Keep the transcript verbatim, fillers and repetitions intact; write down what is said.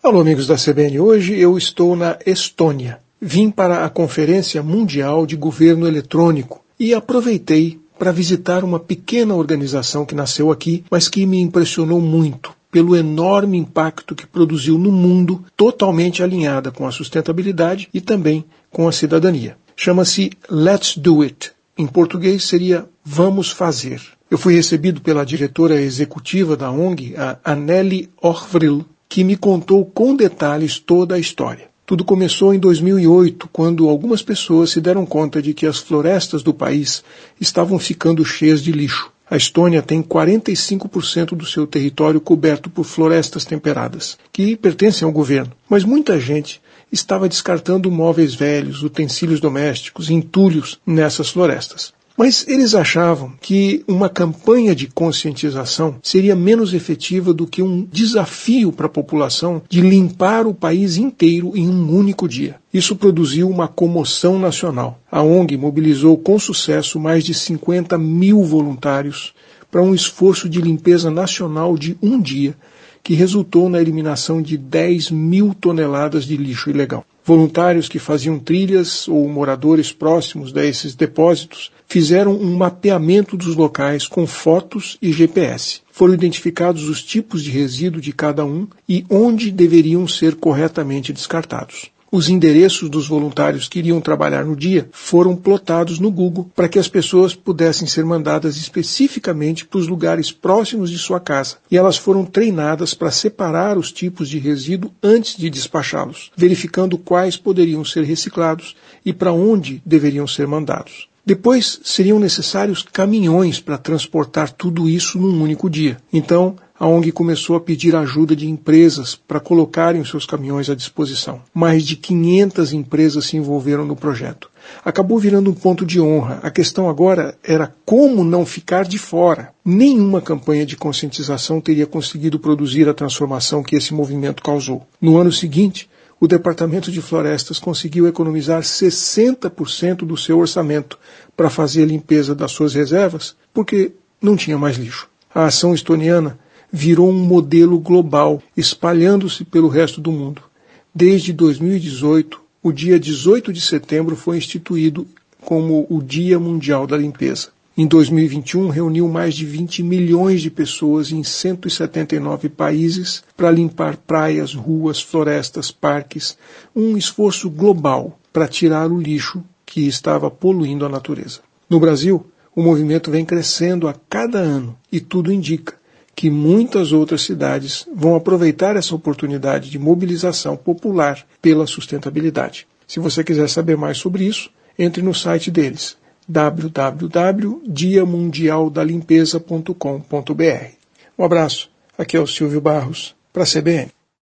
Alô, amigos da C B N. Hoje eu estou na Estônia. Vim para a Conferência Mundial de Governo Eletrônico e aproveitei para visitar uma pequena organização que nasceu aqui, mas que me impressionou muito pelo enorme impacto que produziu no mundo, totalmente alinhada com a sustentabilidade e também com a cidadania. Chama-se Let's Do It. Em português seria Vamos Fazer. Eu fui recebido pela diretora executiva da O N G, a Anneli Orvril, que me contou com detalhes toda a história. Tudo começou em dois mil e oito, quando algumas pessoas se deram conta de que as florestas do país estavam ficando cheias de lixo. A Estônia tem quarenta e cinco por cento do seu território coberto por florestas temperadas, que pertencem ao governo. Mas muita gente estava descartando móveis velhos, utensílios domésticos, entulhos nessas florestas. Mas eles achavam que uma campanha de conscientização seria menos efetiva do que um desafio para a população de limpar o país inteiro em um único dia. Isso produziu uma comoção nacional. A O N G mobilizou com sucesso mais de cinquenta mil voluntários para um esforço de limpeza nacional de um dia, que resultou na eliminação de dez mil toneladas de lixo ilegal. Voluntários que faziam trilhas ou moradores próximos a esses depósitos fizeram um mapeamento dos locais com fotos e G P S. Foram identificados os tipos de resíduo de cada um e onde deveriam ser corretamente descartados. Os endereços dos voluntários que iriam trabalhar no dia foram plotados no Google para que as pessoas pudessem ser mandadas especificamente para os lugares próximos de sua casa. E elas foram treinadas para separar os tipos de resíduo antes de despachá-los, verificando quais poderiam ser reciclados e para onde deveriam ser mandados. Depois seriam necessários caminhões para transportar tudo isso num único dia. Então, a O N G começou a pedir ajuda de empresas para colocarem os seus caminhões à disposição. Mais de quinhentas empresas se envolveram no projeto. Acabou virando um ponto de honra. A questão agora era como não ficar de fora. Nenhuma campanha de conscientização teria conseguido produzir a transformação que esse movimento causou. No ano seguinte, o Departamento de Florestas conseguiu economizar sessenta por cento do seu orçamento para fazer a limpeza das suas reservas, porque não tinha mais lixo. A ação estoniana virou um modelo global, espalhando-se pelo resto do mundo. Desde dois mil e dezoito, o dia dezoito de setembro foi instituído como o Dia Mundial da Limpeza. Em dois mil e vinte e um, reuniu mais de vinte milhões de pessoas em cento e setenta e nove países para limpar praias, ruas, florestas, parques, um esforço global para tirar o lixo que estava poluindo a natureza. No Brasil, o movimento vem crescendo a cada ano e tudo indica que muitas outras cidades vão aproveitar essa oportunidade de mobilização popular pela sustentabilidade. Se você quiser saber mais sobre isso, entre no site deles, w w w ponto dia mundial da limpeza ponto com ponto b r. Um abraço, aqui é o Silvio Barros, para a C B N.